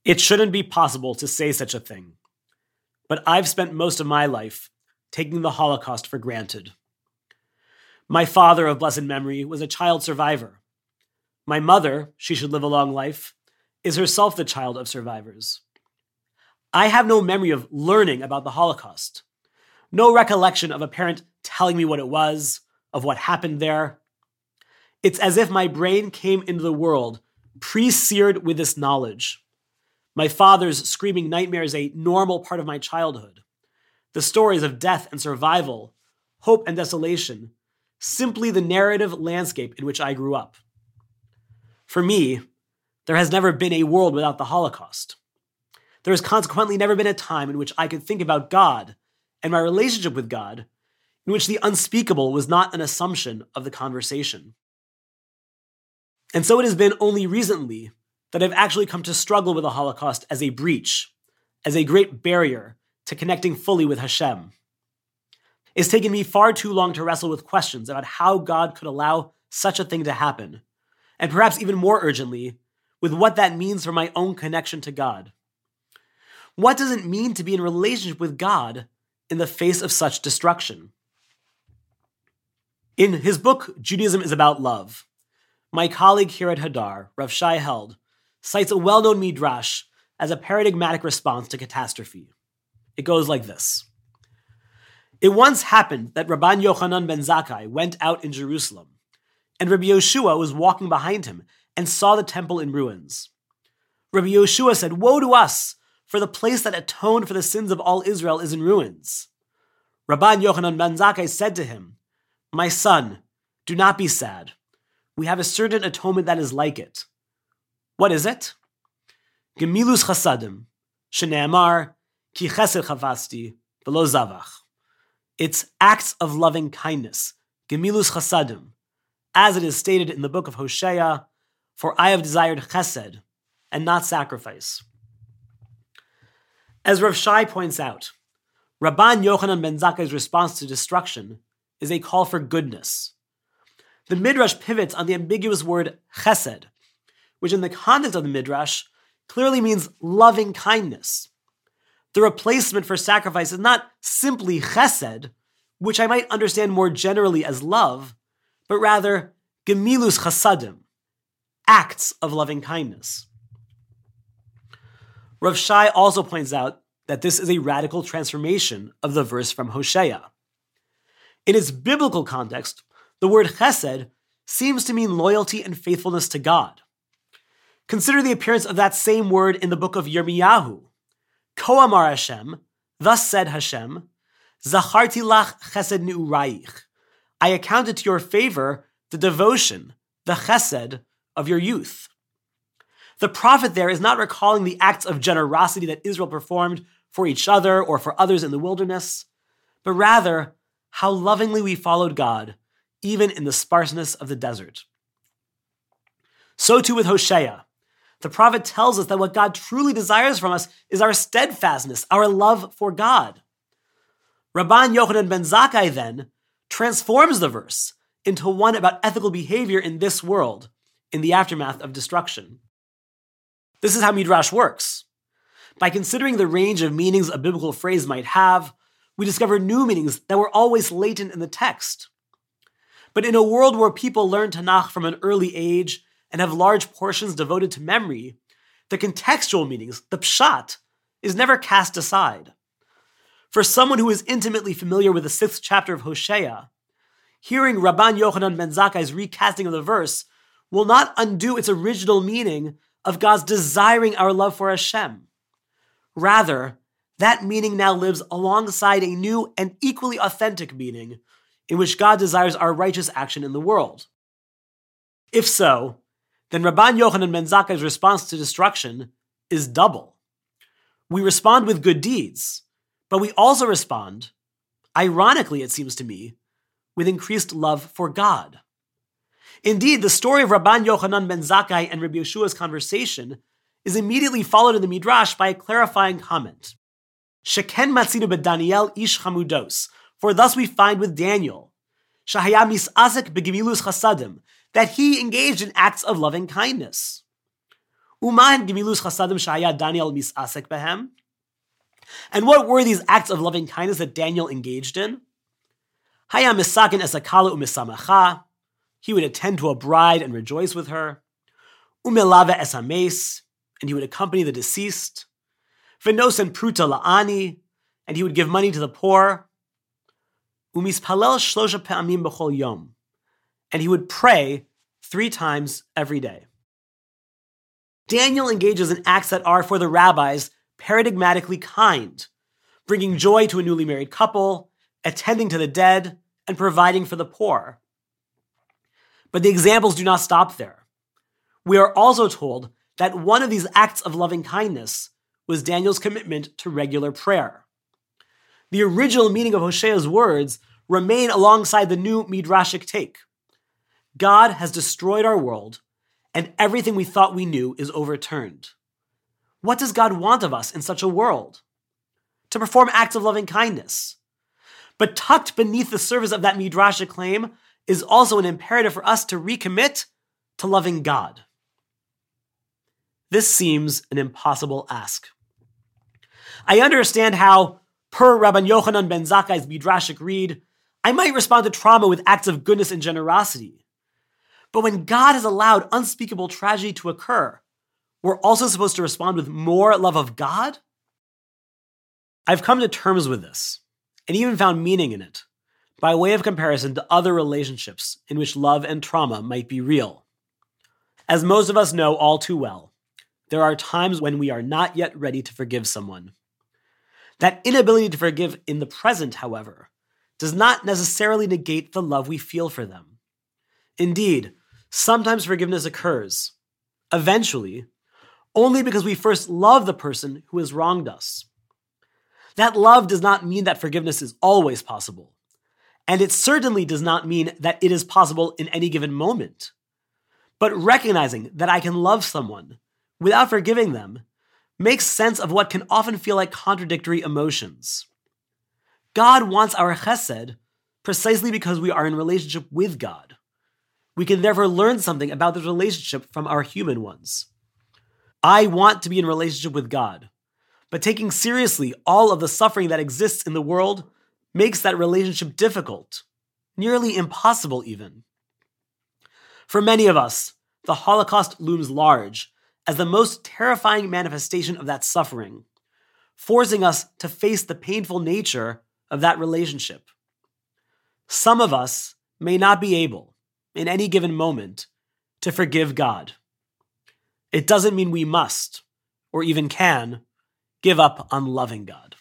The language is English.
It shouldn't be possible to say such a thing, but I've spent most of my life taking the Holocaust for granted. My father of blessed memory was a child survivor. My mother, she should live a long life, is herself the child of survivors. I have no memory of learning about the Holocaust, no recollection of a parent telling me what it was, of what happened there. It's as if my brain came into the world pre-seared with this knowledge. My father's screaming nightmares a normal part of my childhood. The stories of death and survival, hope and desolation, simply the narrative landscape in which I grew up. For me, there has never been a world without the Holocaust. There has consequently never been a time in which I could think about God and my relationship with God, in which the unspeakable was not an assumption of the conversation. And so it has been only recently that I've actually come to struggle with the Holocaust as a breach, as a great barrier to connecting fully with Hashem. It's taken me far too long to wrestle with questions about how God could allow such a thing to happen, and perhaps even more urgently, with what that means for my own connection to God. What does it mean to be in relationship with God in the face of such destruction? In his book, Judaism is About Love, my colleague here at Hadar, Rav Shai Held, cites a well-known midrash as a paradigmatic response to catastrophe. It goes like this. It once happened that Rabban Yochanan ben Zakkai went out in Jerusalem, and Rabbi Yoshua was walking behind him and saw the temple in ruins. Rabbi Yoshua said, "Woe to us, for the place that atoned for the sins of all Israel is in ruins." Rabban Yochanan ben Zakkai said to him, "My son, do not be sad. We have a certain atonement that is like it." What is it? Gemilus chasadim, shene'amar, ki chesed chavasti, v'lo zavach. It's acts of loving kindness, gemilus chasadim, as it is stated in the book of Hosea, for I have desired chesed, and not sacrifice. As Rav Shai points out, Rabban Yochanan ben Zakkai's response to destruction is a call for goodness. The Midrash pivots on the ambiguous word chesed, which in the context of the Midrash clearly means loving kindness. The replacement for sacrifice is not simply chesed, which I might understand more generally as love, but rather gemilus chasadim, acts of loving kindness. Rav Shai also points out that this is a radical transformation of the verse from Hosea. In its biblical context, the word chesed seems to mean loyalty and faithfulness to God. Consider the appearance of that same word in the book of Yirmiyahu. Ko amar Hashem, thus said Hashem, Zacharti lach chesed ne'uraich. I accounted to your favor the devotion, the chesed of your youth. The prophet there is not recalling the acts of generosity that Israel performed for each other or for others in the wilderness, but rather how lovingly we followed God, even in the sparseness of the desert. So too with Hosea. The prophet tells us that what God truly desires from us is our steadfastness, our love for God. Rabban Yochanan ben Zakkai then transforms the verse into one about ethical behavior in this world, in the aftermath of destruction. This is how Midrash works. By considering the range of meanings a biblical phrase might have, we discover new meanings that were always latent in the text. But in a world where people learn Tanakh from an early age and have large portions devoted to memory, the contextual meanings, the pshat, is never cast aside. For someone who is intimately familiar with the 6th chapter of Hosea, hearing Rabban Yochanan ben Zakkai's recasting of the verse will not undo its original meaning of God's desiring our love for Hashem. Rather, that meaning now lives alongside a new and equally authentic meaning in which God desires our righteous action in the world. If so, then Rabban Yochanan ben Zakkai's response to destruction is double. We respond with good deeds, but we also respond, ironically it seems to me, with increased love for God. Indeed, the story of Rabban Yochanan ben Zakkai and Rabbi Yeshua's conversation is immediately followed in the Midrash by a clarifying comment. Sheken matzinu b'Daniel ish chamudos, for thus we find with Daniel, shahaya misasek begemilus chasadim, that he engaged in acts of loving kindness. Uman gemilus chasadim shaya Daniel misasek behem. And what were these acts of loving kindness that Daniel engaged in? Haya misakin esakala umisamacha. He would attend to a bride and rejoice with her. Umelava esames, and he would accompany the deceased. Venosen pruta la'ani, and he would give money to the poor. Umispalel shlosha pe'amim b'chol yom, and he would pray 3 times every day. Daniel engages in acts that are, for the rabbis, paradigmatically kind, bringing joy to a newly married couple, attending to the dead, and providing for the poor. But the examples do not stop there. We are also told that one of these acts of loving kindness was Daniel's commitment to regular prayer. The original meaning of Hoshea's words remain alongside the new midrashic take. God has destroyed our world, and everything we thought we knew is overturned. What does God want of us in such a world? To perform acts of loving kindness. But tucked beneath the surface of that midrashic claim is also an imperative for us to recommit to loving God. This seems an impossible ask. I understand how, per Rabban Yochanan ben Zakkai's midrashic read, I might respond to trauma with acts of goodness and generosity. But when God has allowed unspeakable tragedy to occur, we're also supposed to respond with more love of God? I've come to terms with this, and even found meaning in it, by way of comparison to other relationships in which love and trauma might be real. As most of us know all too well, there are times when we are not yet ready to forgive someone. That inability to forgive in the present, however, does not necessarily negate the love we feel for them. Indeed, sometimes forgiveness occurs, eventually, only because we first love the person who has wronged us. That love does not mean that forgiveness is always possible, and it certainly does not mean that it is possible in any given moment. But recognizing that I can love someone without forgiving them makes sense of what can often feel like contradictory emotions. God wants our chesed precisely because we are in relationship with God. We can therefore learn something about this relationship from our human ones. I want to be in relationship with God, but taking seriously all of the suffering that exists in the world makes that relationship difficult, nearly impossible even. For many of us, the Holocaust looms large as the most terrifying manifestation of that suffering, forcing us to face the painful nature of that relationship. Some of us may not be able, in any given moment, to forgive God. It doesn't mean we must, or even can, give up on loving God.